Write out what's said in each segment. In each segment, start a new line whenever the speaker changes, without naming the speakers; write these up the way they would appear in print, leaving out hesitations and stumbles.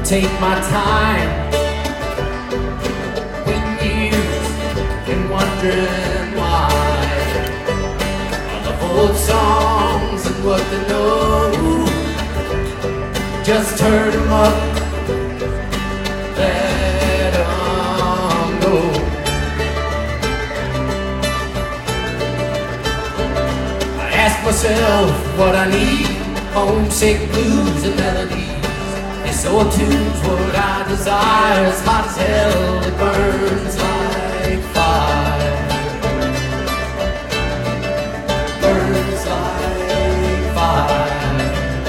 take my time, waiting years and wondering why. All the old songs and what they know, just turn them up, let them go. I ask myself what I need, homesick blues and melodies. So tunes what I desire, as hot as hell, it burns like fire. Burns like fire.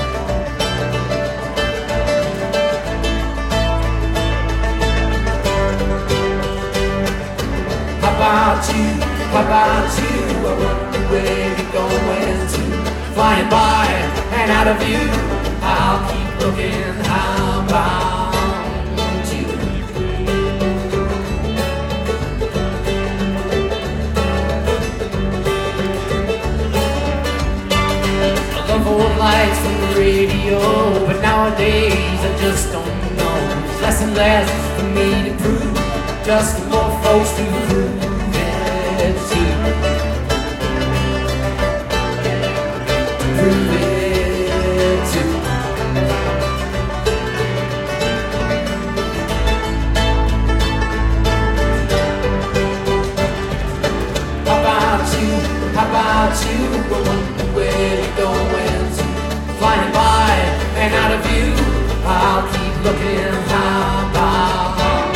How about you? How about you? I wonder where you're going to. Flying by and out of view, I'll keep looking. How about you? I love old lights from the radio, but nowadays I just don't know. There's less and less for me to prove, just more folks to prove it to. Prove it to. How about you? I wonder where you're going to. Flying by and out of view, I'll keep looking. How about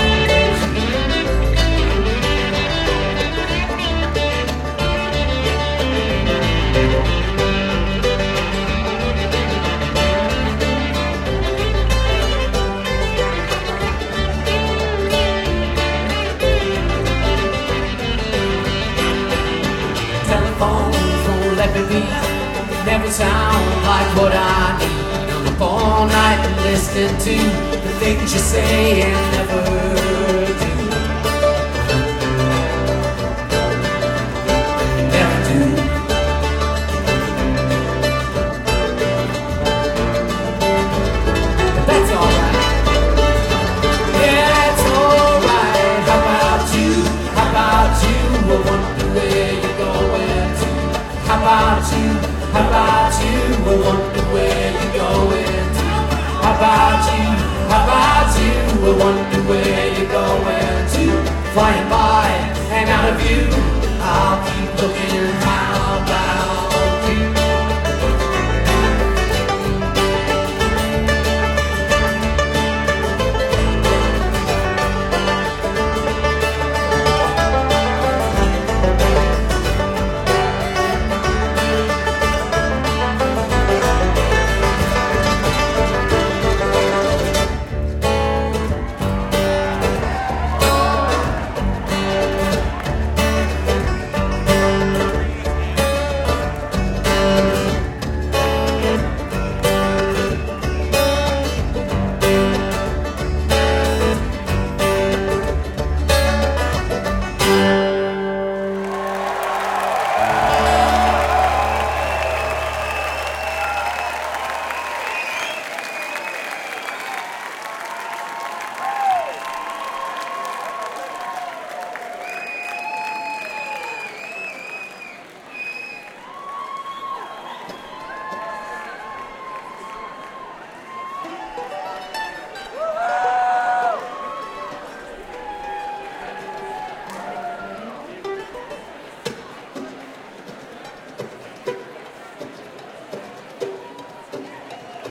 telephones won't let me be. Never sound like what I need. I'm up all night listening to the things you say and never